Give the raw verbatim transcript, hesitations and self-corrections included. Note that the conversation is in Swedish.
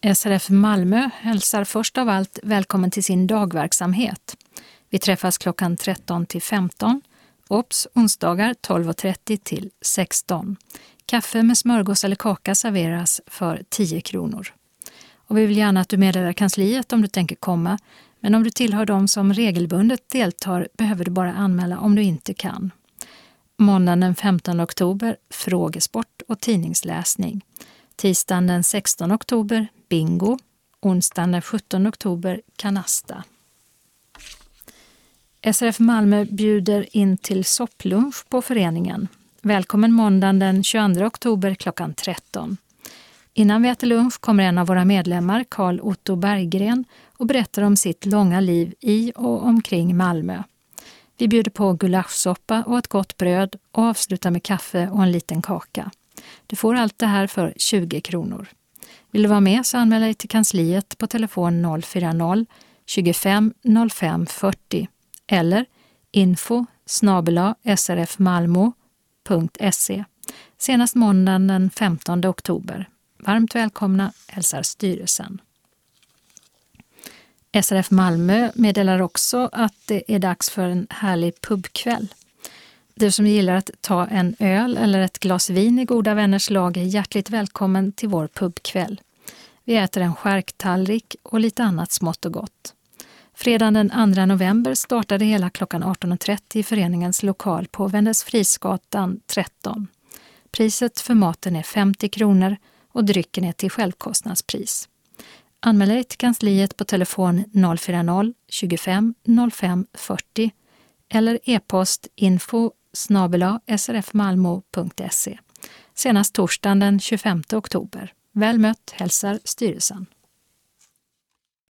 S R F Malmö hälsar först av allt välkommen till sin dagverksamhet. Vi träffas klockan tretton till femton, Ops onsdagar tolv och trettio till sexton. Kaffe med smörgås eller kaka serveras för tio kronor. Och vi vill gärna att du meddelar kansliet om du tänker komma, men om du tillhör dem som regelbundet deltar behöver du bara anmäla om du inte kan. Måndagen den femtonde oktober, frågesport och tidningsläsning. Tisdagen den sextonde oktober, bingo. Onsdagen den sjuttonde oktober, kanasta. S R F Malmö bjuder in till sopplunch på föreningen. Välkommen måndagen den tjugoandra oktober klockan tretton. Innan vi äter lunch kommer en av våra medlemmar, Carl Otto Berggren, och berättar om sitt långa liv i och omkring Malmö. Vi bjuder på gulaschsoppa och ett gott bröd och avslutar med kaffe och en liten kaka. Du får allt det här för tjugo kronor. Vill du vara med så anmäl dig till kansliet på telefon noll fyra noll tjugofem noll fem fyrtio eller info snabel-a srfmalmo punkt se. Senast måndagen den femtonde oktober. Varmt välkomna, hälsar styrelsen. S R F Malmö meddelar också att det är dags för en härlig pubkväll. Du som gillar att ta en öl eller ett glas vin i goda vänners lag är hjärtligt välkommen till vår pubkväll. Vi äter en skärktallrik och lite annat smått och gott. Fredagen den andra november startade hela klockan arton och trettio i föreningens lokal på Vändelsfrisgatan tretton. Priset för maten är femtio kronor och drycken är till självkostnadspris. Anmäl dig till kansliet på telefon noll fyra noll tjugofem noll fem fyrtio eller e-post info snabel-a srfmalmo punkt se. Senast torsdagen den tjugofemte oktober. Väl mött, hälsar styrelsen.